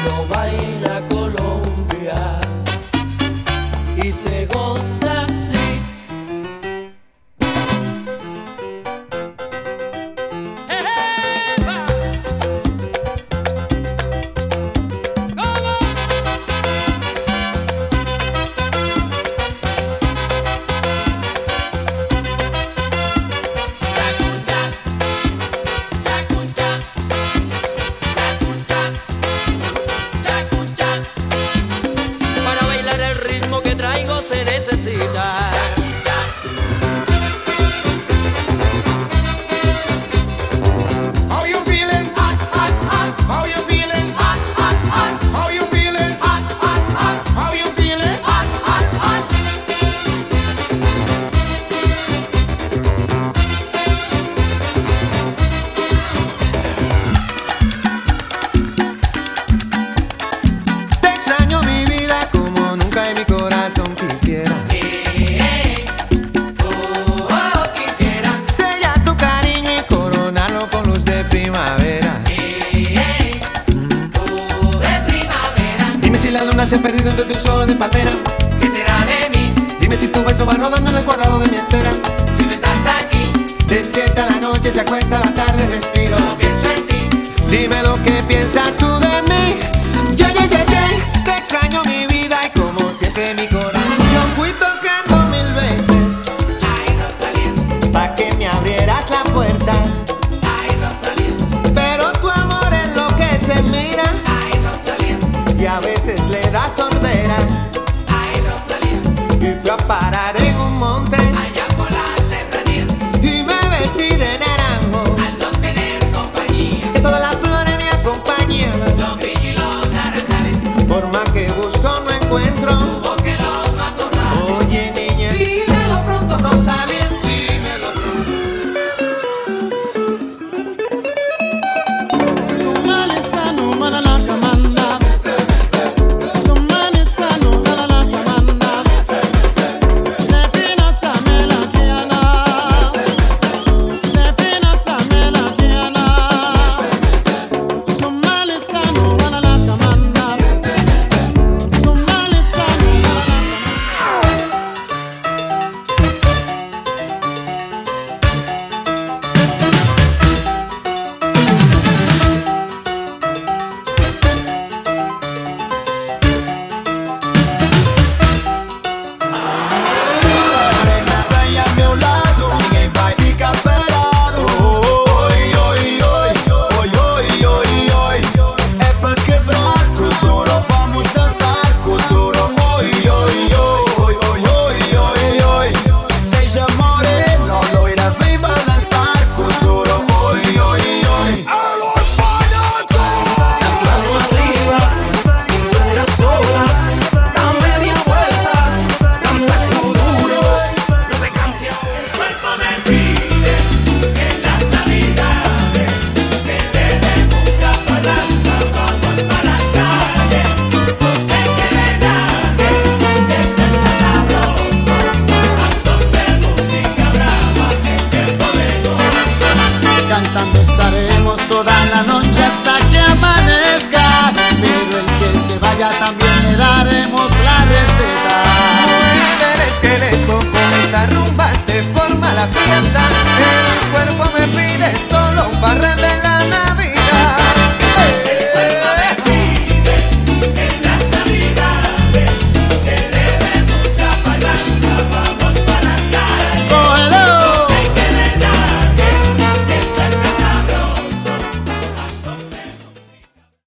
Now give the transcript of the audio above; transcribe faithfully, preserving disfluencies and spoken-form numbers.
lo baila Colombia y se goza así. Que traigo se necesita. How you feeling? Hot, hot, hot. How you feeling? Hot, hot, hot. How you feeling? Hot, hot, hot. How you feeling? Hot, hot, hot. Te extraño mi vida como nunca en mi corazón quisiera. Oh, oh, quisiera. Sellar tu cariño y coronarlo con luz de primavera. Oh, de primavera. Dime si la luna se ha perdido entre tus ojos de palmera. ¿Qué será de mí Dime si tu beso va rodando en el cuadrado de mi esfera. si no estás aquí? Despierta la noche, se acuesta la tarde, respiro. Solo pienso en ti. Dime lo que piensas tú.